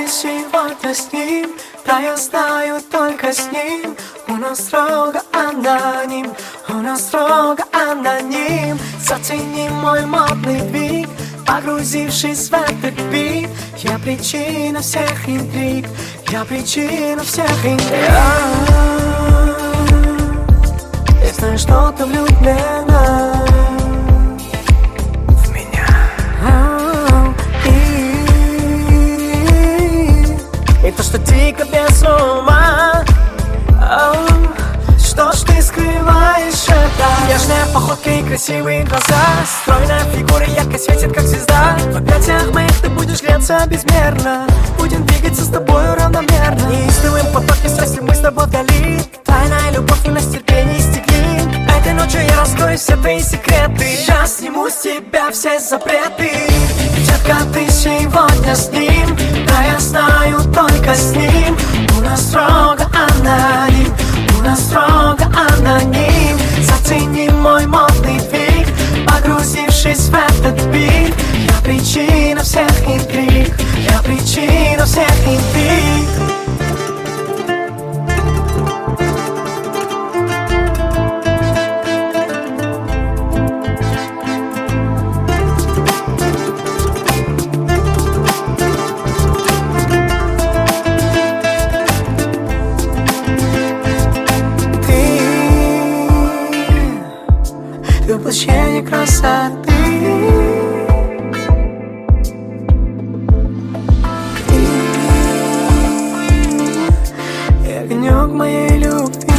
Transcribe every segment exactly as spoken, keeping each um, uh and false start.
сегодня с ним, да я знаю только с ним. У нас строго аноним, у нас строго аноним. Зацени мой модный вид, погрузившись в этот бит. Я причина всех интриг, я причина всех интриг. Я знаю, что ты влюблена в меня, и, и то, что дико без ума. Что ж ты скрываешь это? Нежные походки и красивые глаза, стройная фигура ярко светит, как звезда. В объятиях моих ты будешь греться безмерно. Будем двигаться с тобой равномерно. Неистовым потоком страсти мы с тобой вдали. Тайная любовь и нас терпение стекли. Этой ночью я раскрою все твои секреты. Я сниму с тебя все запреты. Детка, ты сегодня с ним, да я знаю только с ним. У нас строго аноним, у нас строго аноним. Зацени мой модный вид, погрузившись в этот бит. Я причина всех интриг, я причина всех интриг. Воплощение красоты, и огонек моей любви.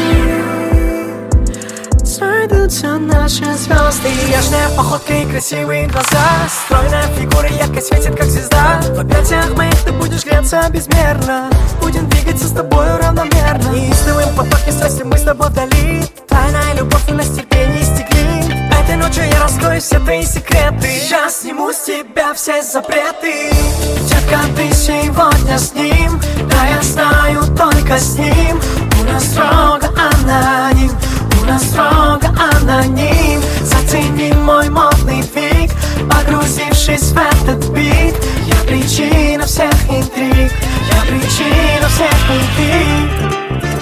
Сойдутся наши звезды. Нежные походки и красивые глаза, стройная фигура ярко светит, как звезда. В объятиях моих ты будешь греться безмерно. Будем двигаться с тобой равномерно. Неистовым потоком страсти мы с тобой вдали. Тайная любовь и нас терпение стекли. Этой ночью я раскрою все твои секреты. Я сниму с тебя все запреты. Детка, ты сегодня с ним, да я знаю только с ним. У нас строго аноним, у нас строго аноним. Зацени мой модный вид, погрузившись в этот бит. Я причина всех интриг, я причина всех интриг.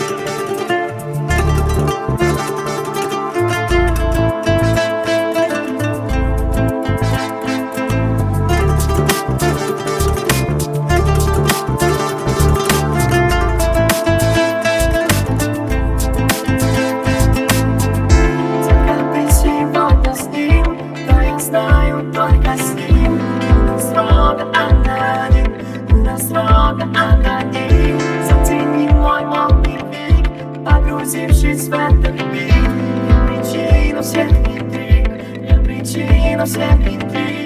Знаю только с ним. У нас строго аноним, у нас строго аноним. Зацени мой модный вид, погрузившись в этот бит. Я причина всех интриг, я причина всех интриг.